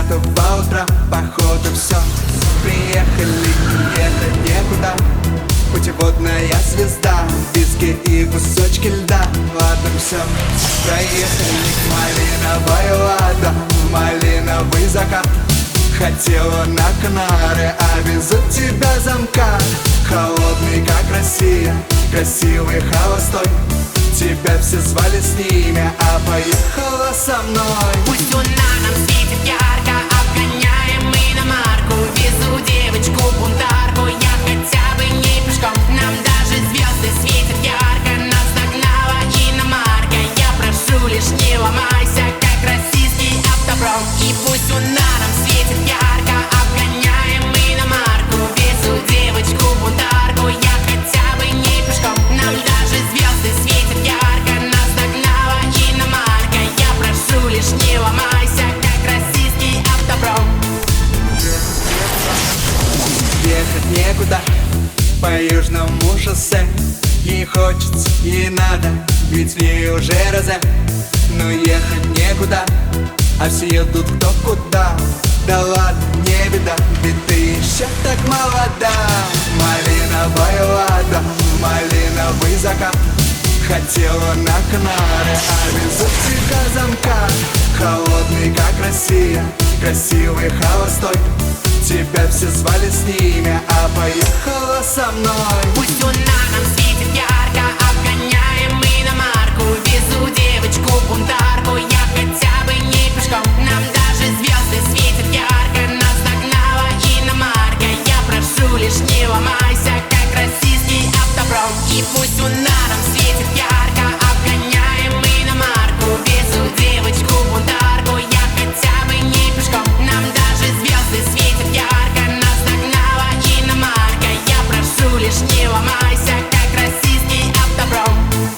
готов по утрам, походу все. Приехали, ехать некуда. Путеводная звезда, виски и кусочки льда. Ладно, все, проехали к малиновой ладо, малиновый закат. Хотела на Канары, а везут тебя замкат. Холодный, как Россия, красивый, холостой. Тебя все звали с ними, а поехала со мной. Пусть луна нам светит ярко, обгоняем иномарку. Везу девочку-бунтарку, я хотя бы не пешком. Нам даже звезды светят ярко, нас догнала иномарка. Я прошу, лишь не ломайся, как российский автопром. И пусть луна нам светит ярко, обгоняем иномарку. Везу девочку-бунтарку, я хотя бы не пешком. Нам даже звезды светят ярко, нас догнала иномарка. Я прошу, лишь не ломайся, как российский автопром. Ехать некуда по южному шоссе. Ей хочется, ей надо, ведь в ней уже розе. Но ехать некуда, а все едут кто куда. Да ладно, не беда, ведь ты еще так молода. Малиновая лада, малиновый закат. Хотела на Канары, а везут тебя замкат. Холодный, как Россия, красивый, холостой. Тебя все звали с ними, а поехала со мной. Пусть луна нам светит ярко, обгоняем иномарку. Везу девочку-бунтарку, я хотя бы не пешком. Нам даже звезды светят ярко, нас догнала иномарка. Я прошу, лишь не ломайся, как российский автопром. И пусть луна нам светит ярко, обгоняем иномарку. Везу девочку-бунтарку, я хотя бы не пешком. Нам даже звезды светят ярко, нас догнала иномарка. Я прошу, лишь не ломайся, как российский автопром.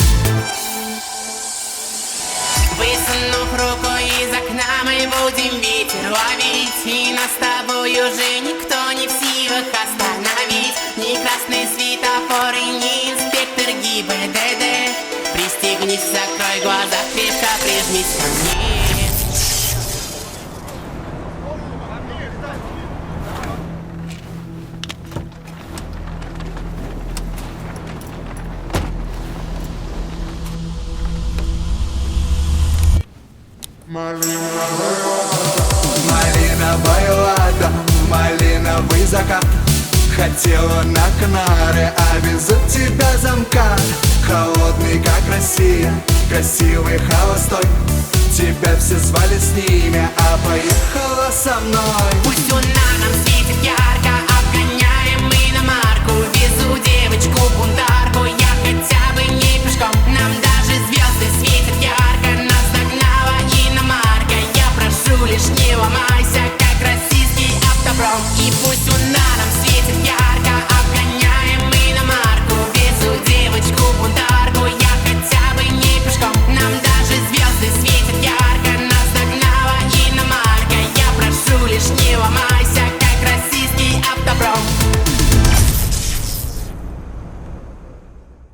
Высунув руку из окна, мы будем ветер ловить. И нас с тобой уже никто не в силах остановить. Ни красный светофор и ни инспектор ГИБДД. Пристегнись, закрой глаза, крепко прижмись ко мне. Малиновая лада, малиновый закат. Хотела на Канары, а везут тебя замкат. Холодный, как Россия, красивый, холостой. Тебя все звали с ними, а поехала со мной. Пусть луна нам светит ярко, обгоняем иномарку. Везу девочку-бунтарку, я хотя бы не пешком. Нам даже звезды светят ярко,